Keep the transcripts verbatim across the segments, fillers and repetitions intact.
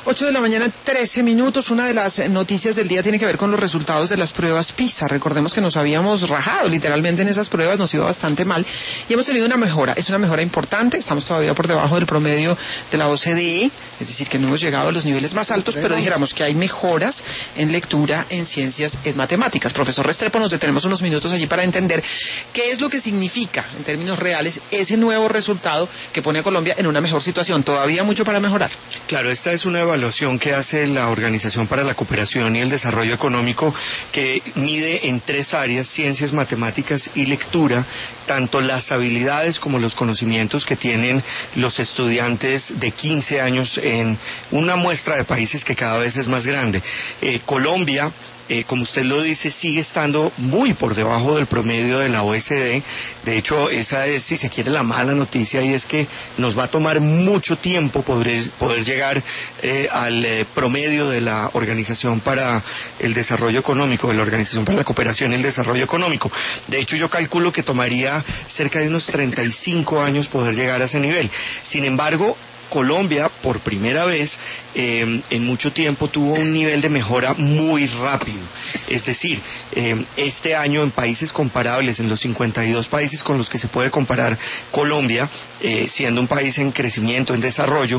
ocho de la mañana, trece minutos. Una de las noticias del día tiene que ver con los resultados de las pruebas PISA. Recordemos que nos habíamos rajado literalmente en esas pruebas, nos iba bastante mal y hemos tenido una mejora. Es una mejora importante, estamos todavía por debajo del promedio de la O C D E, es decir, que no hemos llegado a los niveles más altos, pero dijéramos que hay mejoras en lectura, en ciencias, en matemáticas. Profesor Restrepo, nos detenemos unos minutos allí para entender qué es lo que significa en términos reales ese nuevo resultado que pone a Colombia en una mejor situación. Todavía mucho para mejorar. Claro, esta es una evaluación que hace la Organización para la Cooperación y el Desarrollo Económico, que mide en tres áreas: ciencias, matemáticas y lectura, tanto las habilidades como los conocimientos que tienen los estudiantes de quince años en una muestra de países que cada vez es más grande. Eh, Colombia, Eh, como usted lo dice, sigue estando muy por debajo del promedio de la O C D E. De hecho, esa es, si se quiere, la mala noticia, y es que nos va a tomar mucho tiempo poder, poder llegar eh, al eh, promedio de la Organización para el Desarrollo Económico, de la Organización para la Cooperación y el Desarrollo Económico. De hecho, yo calculo que tomaría cerca de unos treinta y cinco años poder llegar a ese nivel. Sin embargo, Colombia, por primera vez eh, en mucho tiempo, tuvo un nivel de mejora muy rápido. Es decir, eh, este año en países comparables, en los cincuenta y dos países con los que se puede comparar Colombia, eh, siendo un país en crecimiento, en desarrollo,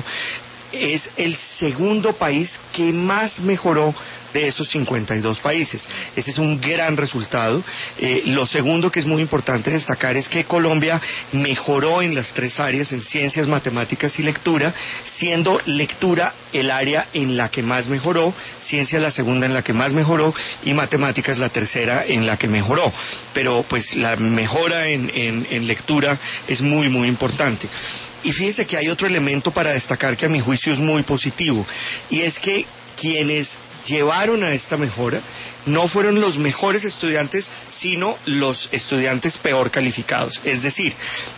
es el segundo país que más mejoró de esos cincuenta y dos países. Ese es un gran resultado. Eh, lo segundo que es muy importante destacar es que Colombia mejoró en las tres áreas, en ciencias, matemáticas y lectura, siendo lectura el área en la que más mejoró, ciencia la segunda en la que más mejoró y matemáticas la tercera en la que mejoró. Pero pues la mejora en, en, en lectura es muy, muy importante. Y fíjese que hay otro elemento para destacar que a mi juicio es muy positivo, y es que quienes llevaron a esta mejora no fueron los mejores estudiantes, sino los estudiantes peor calificados. Es decir,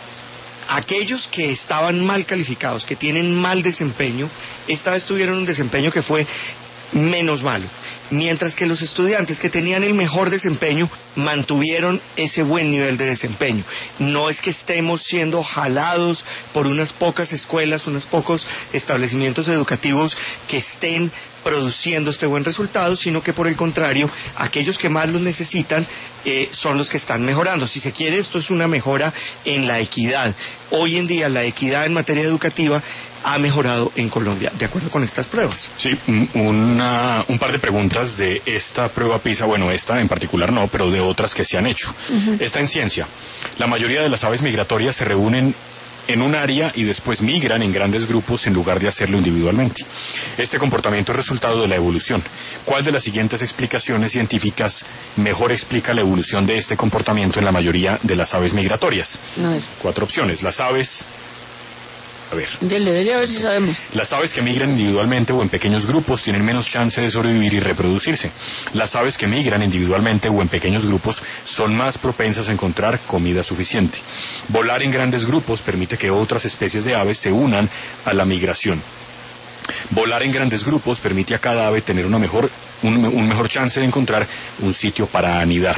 aquellos que estaban mal calificados, que tienen mal desempeño, esta vez tuvieron un desempeño que fue menos malo, mientras que los estudiantes que tenían el mejor desempeño mantuvieron ese buen nivel de desempeño. No es que estemos siendo jalados por unas pocas escuelas, unos pocos establecimientos educativos que estén produciendo este buen resultado, sino que por el contrario, aquellos que más lo necesitan eh, son los que están mejorando. Si se quiere, esto es una mejora en la equidad. Hoy en día la equidad en materia educativa ha mejorado en Colombia, de acuerdo con estas pruebas. Sí, una, un par de preguntas de esta prueba PISA, bueno, esta en particular no, pero de otras que se han hecho. Uh-huh. Esta en ciencia. La mayoría de las aves migratorias se reúnen en un área y después migran en grandes grupos en lugar de hacerlo individualmente. Este comportamiento es resultado de la evolución. ¿Cuál de las siguientes explicaciones científicas mejor explica la evolución de este comportamiento en la mayoría de las aves migratorias? No es... Cuatro opciones. Las aves... A ver. Dele, dele a ver si sabemos. Las aves que migran individualmente o en pequeños grupos tienen menos chance de sobrevivir y reproducirse. Las aves que migran individualmente o en pequeños grupos son más propensas a encontrar comida suficiente. Volar en grandes grupos permite que otras especies de aves se unan a la migración. Volar en grandes grupos permite a cada ave tener una mejor, un, un mejor chance de encontrar un sitio para anidar.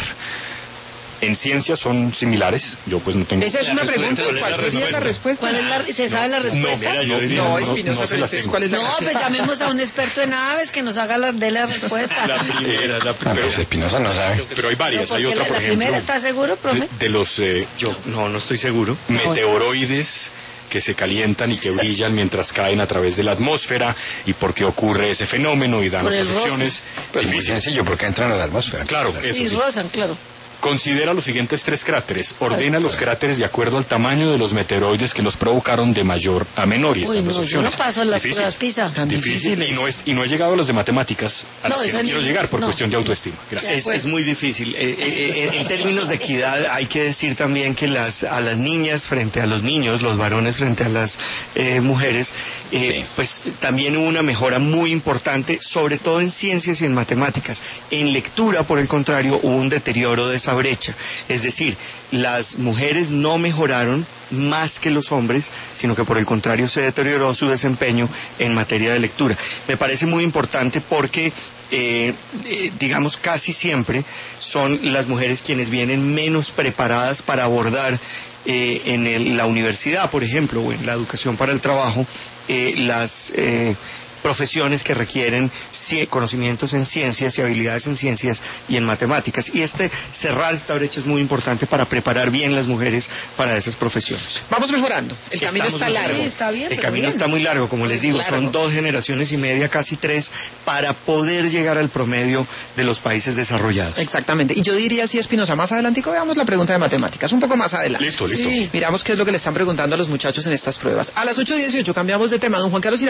En ciencia son similares, yo pues no tengo... Esa es una pregunta, ¿cuál sería la respuesta? ¿Cuál es la, ¿Se sabe la respuesta? No, mira, yo diría, no, no, Espinosa, no se las tengo. ¿cuál es la No, pues llamemos a un experto en aves que nos haga la, de la respuesta. La primera, la Ah, primera. pero Espinosa no sabe. Pero hay varias, No, hay otra, la, por la ejemplo... primera, ¿está seguro, profe? De, de los... Eh, Yo no, no estoy seguro. Meteoroides que se calientan y que brillan mientras caen a través de la atmósfera, y por qué ocurre ese fenómeno, y dan Por el otras opciones. Pues muy sencillo, porque entran a la atmósfera. Claro, eso Sí, sí. rozan, claro. Considera los siguientes tres cráteres. Ordena los cráteres de acuerdo al tamaño de los meteoroides que los provocaron de mayor a menor. Y Uy, estas no, dos yo opciones. no paso las Difícil. pruebas PISA. Tan Difícil, difíciles. y no, es, y no he llegado a los de matemáticas, a No, las que eso no ni- quiero llegar por no. cuestión de autoestima. Gracias. Es, es muy difícil. Eh, eh, eh, en términos de equidad, hay que decir también que las a las niñas frente a los niños, los varones frente a las eh, mujeres, eh, Sí. pues también hubo una mejora muy importante, sobre todo en ciencias y en matemáticas. En lectura, por el contrario, hubo un deterioro de esa brecha. Es decir, las mujeres no mejoraron más que los hombres, sino que por el contrario se deterioró su desempeño en materia de lectura. Me parece muy importante porque, eh, eh, digamos, casi siempre son las mujeres quienes vienen menos preparadas para abordar eh, en el, la universidad, por ejemplo, o en la educación para el trabajo, eh, las... Eh, profesiones que requieren conocimientos en ciencias y habilidades en ciencias y en matemáticas. Y este cerrar esta brecha es muy importante para preparar bien las mujeres para esas profesiones. Vamos mejorando. El camino Estamos está largo. Sí, está bien, El pero camino bien. está muy largo, como les digo, Largo. son dos generaciones y media, casi tres, para poder llegar al promedio de los países desarrollados. Exactamente. Y yo diría, sí, Espinosa, más adelantico veamos la pregunta de matemáticas, un poco más adelante. Listo, listo. Sí. Miramos qué es lo que le están preguntando a los muchachos en estas pruebas. A las ocho dieciocho cambiamos de tema. Don Juan Carlos